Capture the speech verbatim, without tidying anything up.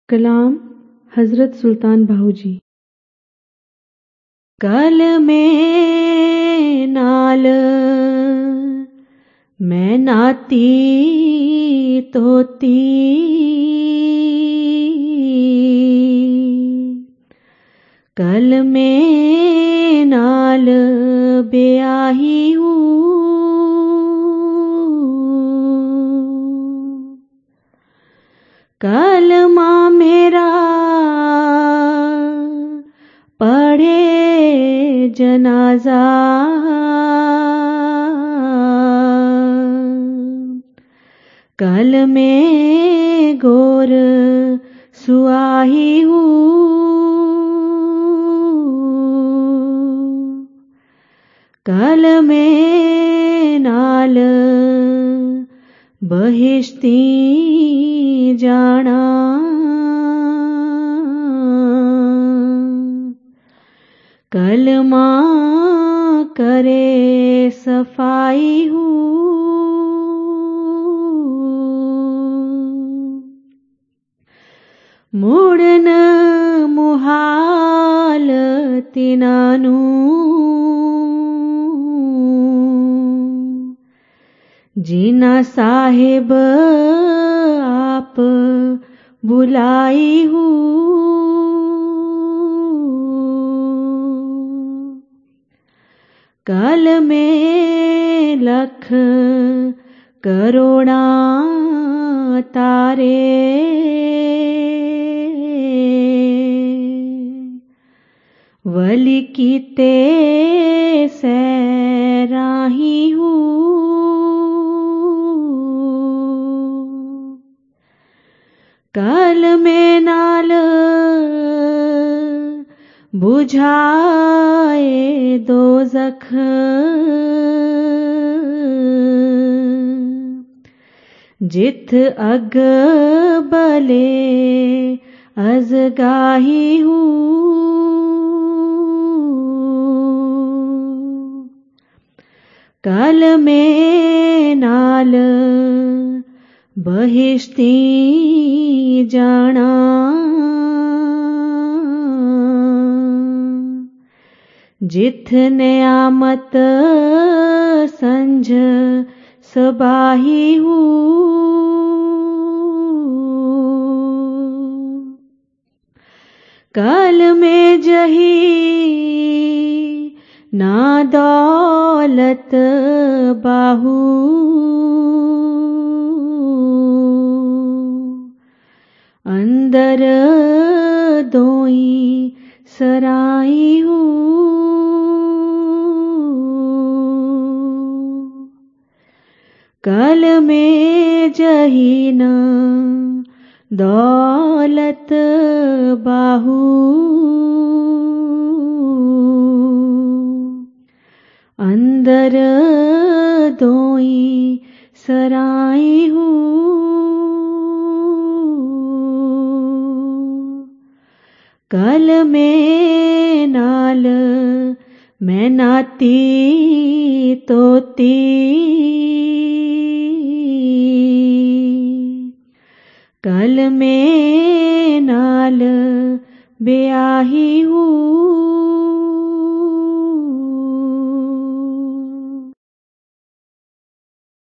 कलाम हज़रत सुल्तान बाहू जी। कल में नाल मैं नाती तोती, कल में नाल ब्याही हूँ, कल माँ मेरा पढ़े जनाजा, कल में गोर सुआही हूँ, कल में नाल बहिश्ती जाना, कल माँ करे सफाई हूँ, मुड़न मुहाल तिनानू, जीना साहिब आप बुलाई हूँ, कल में लख करोड़ा तारे, वली कीते सैराही हूँ, कल में नाल बुझाए दोज़ख, जिथ अग बले अज़गाही हूँ, कल में नाल बहिश्ती जाना, जिथ नियामत संझ सबाही हूँ, कल में जही ना दौलत बाहू, अंदर दोई सराई हूँ, कल में जही न दौलत बाहू, अंदर दोई सराई हूँ, कल में नाल मैं नाती तोती, कल में नाल ब्याही हूँ।